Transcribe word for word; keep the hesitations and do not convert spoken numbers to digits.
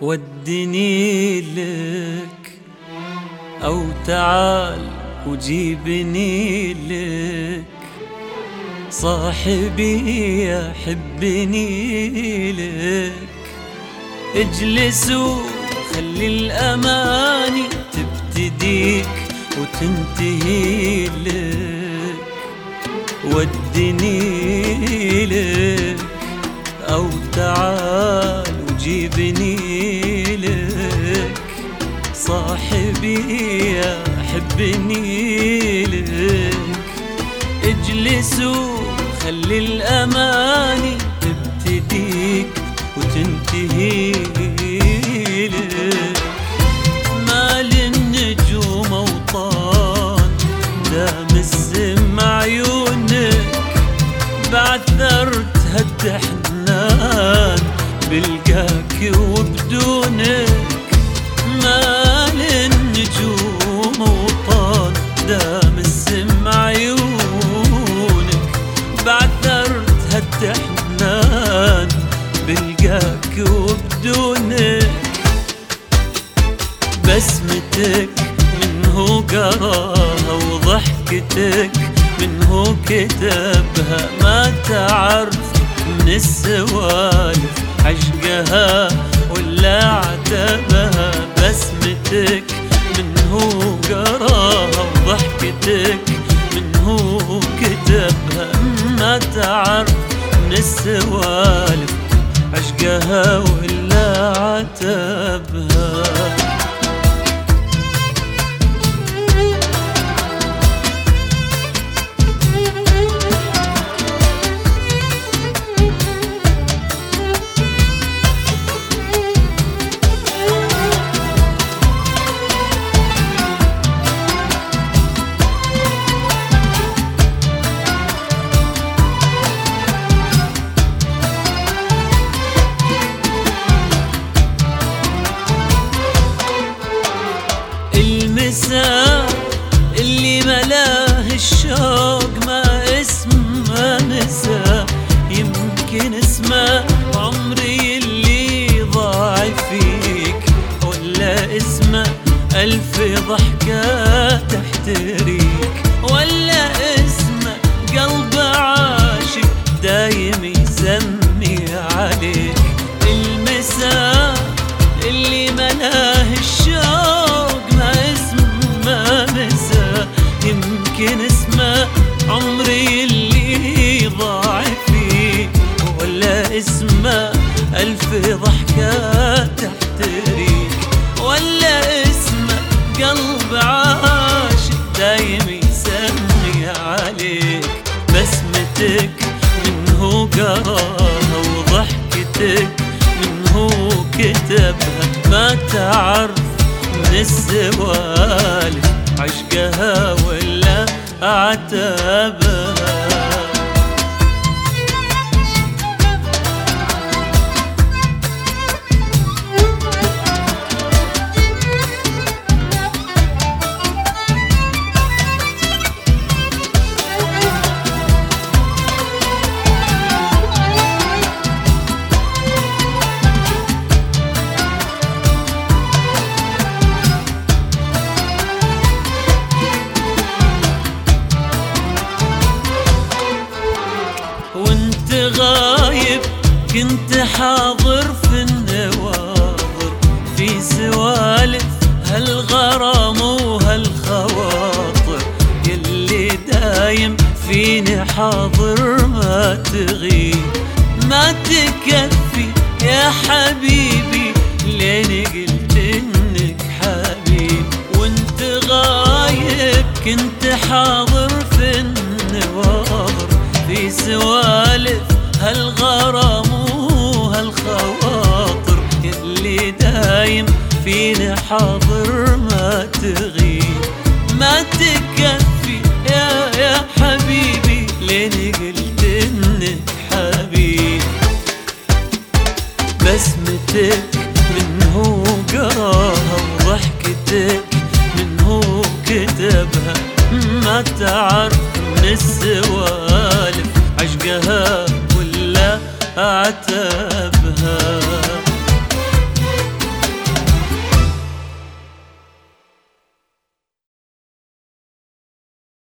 ودني لك أو تعال وجيبني لك، صاحبي يحبني لك. اجلس وخلي الأماني تبتديك وتنتهي لك، ودني لك أو تعال وجيبني لك، صاحبي يحبني لك. اجلس وخلي الأماني تبتديك وتنتهي لك. مال النجوم أوطان دام السم عيونك، بعثرت هالتحنان بلقاك وبدونك. مال النجوم أوطان دام السم عيونك، بعثرت هالتحنان بلقاك وبدونك. بسمتك منه قراها وضحكتك منه كتبها، ما تعرف من السوالف عشقها ولا عتبها. بسمتك منه قراها وضحكتك منه كتبها، ما تعرف من السوالف عشقها ولا عتبها. المساء اللي ملاه الشوق ما اسمه مساء، يمكن اسمه عمري اللي ضاع فيك، ولا اسمه ألف ضحكة تحتريك، ولا اسمه قلب عاشق دايم يسمي عليك. المساء اللي ملاه الشوق يمكن اسمه عمري اللي ضاع فيه، ولا اسمه ألف ضحكة تحتريك، ولا اسمه قلب عاشق دايم يسمي عليك. بسمتك منه قراها وضحكتك منه كتبها، ما تعرف من السوالف عشقها ولا عتبها. غايب كنت حاضر في النواظر، في سوالف هالغرام وهالخواطر، يلي دايم فيني حاضر ما تغيب. ما تكفي يا حبيبي لين قلت انك حبيب، وانت غايب كنت حاضر في النواظر، في سوالف هالغرام وهالخواطر، اللي دايم فيني حاضر ما تغيب. ما تكفي يا يا حبيبي لين قلت انك حبيب. بسمتك منه قراها وضحكتك منه كتبها، ما تعرف من السوالف عشقها ولا عتبها.